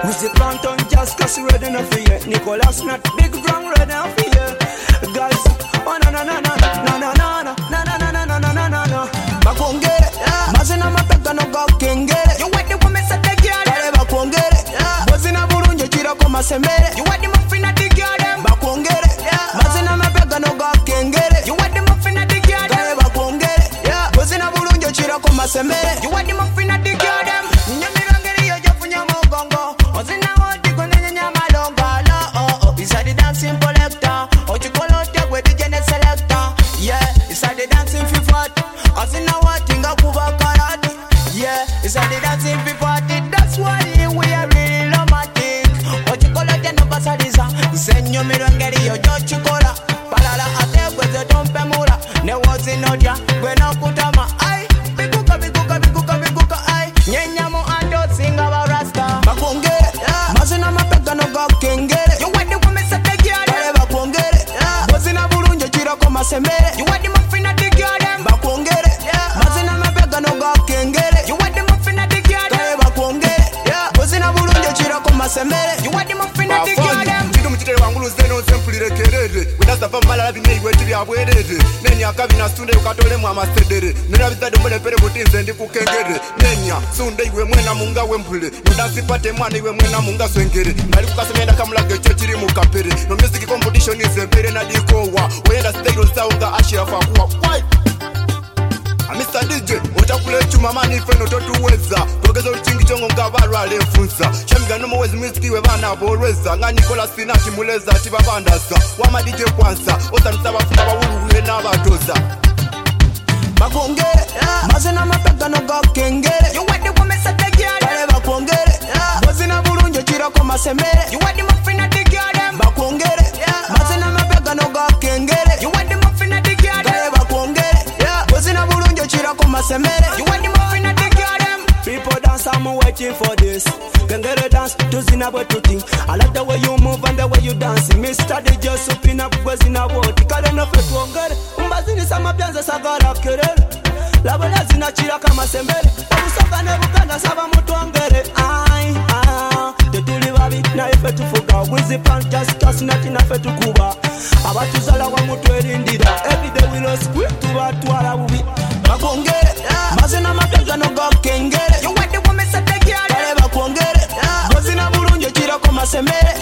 With the Planton Jazz, cause ready enough for you. Nicholas not big wrong ready enough for you. Guys, oh no no no no no no no no no no no no no no no. Bakongere, mazina mapeka no go kengere. You want the woman say take care. Kale bakongere, bozina bulunje chira ko masembere. You want the muffin at the garden. Bakongere, mazina mapeka no go kengere. You want the muffin at the garden. Kale bakongere, bozina bulunje chira ko masembere. You want the muffin at the garden. Nyamirangere yo jafunya mogongo. Ozina wodi ko nenya malonga la. Oh, inside the dancing collector. Ojikolo take with the genet selector. Yeah, inside the dancing fi party. Ozina watinga kuba karate. Yeah, inside the dancing fi party. That's why we are really romantic. Ojikolo te no pasadiza. Senyo mirangere yo jochikola. Palala ate kweze tompe mura. Ne wozi nodia kwe na kutama. Ay, biguka biguka biguka biguka ay. Nyenya mo ando singa wa rasta. Bakongere, mazina mapeka no go kengere. You want the woman say take care. Kale bakongere, bozina bulunje chira ko masembere. You want the muffin at the garden. Bakongere, mazina mapeka no go kengere. You want the muffin at the garden. Kale bakongere, bozina bulunje chira ko masembere. You want the muffin at the garden. Mchite wangulu zeno sempulire kerere. Wedasa pambala bine igwetiri abwerere. Nenya kabina sunde ukatole mu amasedere. Nera bizade mbele pere botinze ndi kukengere. Nenya sunde iwe mwena munga wempule. Ndansi pate mwana iwe mwena munga swengere. Ngali kukasemenda kamulage cyo kiri mu kapere. No music competition is empere na dikowa. Wenda style sound ashira fa kuwa. Why? Mr. DJ, utakule chuma mani feno totuweza. Togeza uchingi chongo ngabaru alefunza. Shamiga no mwezi miziki we bana borweza. Nga Nicola Sina kimuleza tiba bandasa. Wama DJ kwanza, otanisaba funda wawulu uwe na batoza. Bakongere, mazina mapeka no go kengere. You want the woman say take care. Kale bakongere, bozina bulunje chira ko masembere. You want the muffin at the garden. Bakongere, mazina mapeka no go kengere. You want the muffin at the garden. Kale bakongere, bozina bulunje chira ko masembere. You want the muffin at the garden. People dance, I'm waiting for this. Kengere dance, to Zinabwe to think. I like the way you move and the way you dancing. Mr. DJ supin up gwezina woti. Kale no fetu ongere. Mbazini sama pianza sagara kerere. Labola zinachira kama sembere. Usaka nebukanda saba mutu ongere. Ay, tetili babi na ifetu fuka. Wizi fantas kasi nati na fetu kuba. Abatuzala wa mutu erindira. Every day we lost quick to batwara ubi. Bakongere, mazina mapega no go kengere. You want the woman say take care. Kale bakongere, bozina bulunje chira ko masembere.